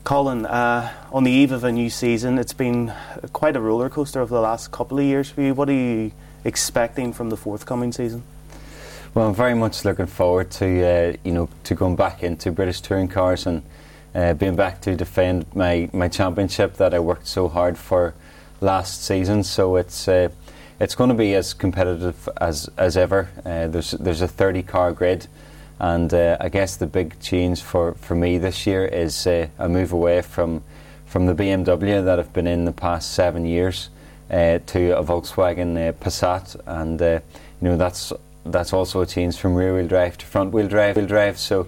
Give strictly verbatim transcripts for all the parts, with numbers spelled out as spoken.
Colin, uh, on the eve of a new season, it's been quite a roller coaster over the last couple of years for you. What are you expecting from the forthcoming season? Well, I'm very much looking forward to uh, you know to going back into British touring cars and uh, being back to defend my, my championship that I worked so hard for last season. So it's uh, it's going to be as competitive as as ever. Uh, there's there's a thirty car grid. And uh, I guess the big change for, for me this year is uh, a move away from from the B M W that I've been in the past seven years uh, to a Volkswagen uh, Passat, and uh, you know that's that's also a change from rear wheel drive to front wheel drive. Wheel drive. So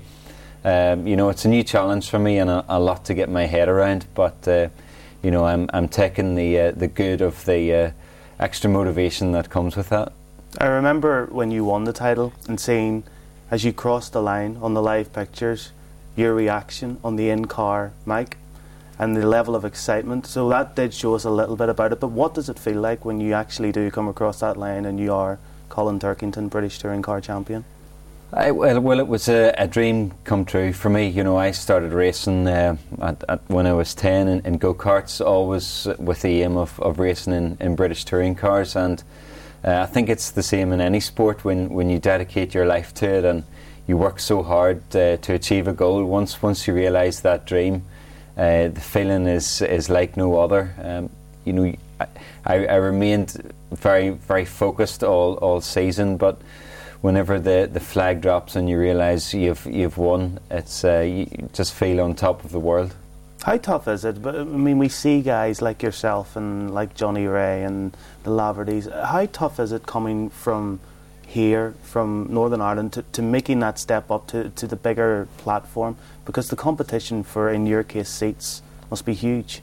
um, you know it's a new challenge for me and a, a lot to get my head around. But uh, you know I'm I'm taking the uh, the good of the uh, extra motivation that comes with that. I remember when you won the title and seeing, as you crossed the line on the live pictures, your reaction on the in-car mic and the level of excitement. So that did show us a little bit about it, but what does it feel like when you actually do come across that line and you are Colin Turkington, British Touring Car Champion? I, well, well, it was a, a dream come true for me. You know, I started racing uh, at, at when I was ten in, in go-karts, always with the aim of, of racing in, in British touring cars, and Uh, I think it's the same in any sport when, when you dedicate your life to it and you work so hard uh, to achieve a goal. Once once you realise that dream, uh, the feeling is is like no other. Um, you know, I, I remained very very focused all, all season, but whenever the, the flag drops and you realise you've you've won, it's uh, you just feel on top of the world. How tough is it? But I mean, we see guys like yourself and like Johnny Ray and the Laverdys. How tough is it coming from here, from Northern Ireland, to, to making that step up to, to the bigger platform? Because the competition for, in your case, seats must be huge.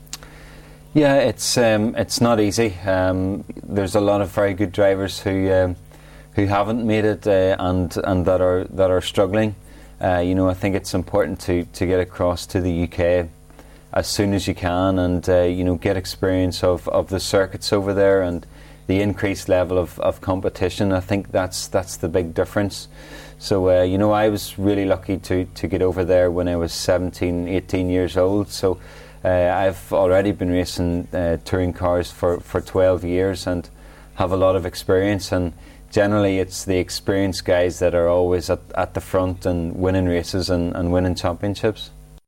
Yeah, it's um, it's not easy. Um, there's a lot of very good drivers who um, who haven't made it uh, and and that are that are struggling. Uh, you know, I think it's important to to get across to the U K as soon as you can, and uh, you know, get experience of, of the circuits over there and the increased level of, of competition. I think that's that's the big difference. So uh, you know, I was really lucky to, to get over there when I was seventeen, eighteen years old. So uh, I've already been racing uh, touring cars for, for twelve years and have a lot of experience, and generally it's the experienced guys that are always at, at the front and winning races and, and winning championships.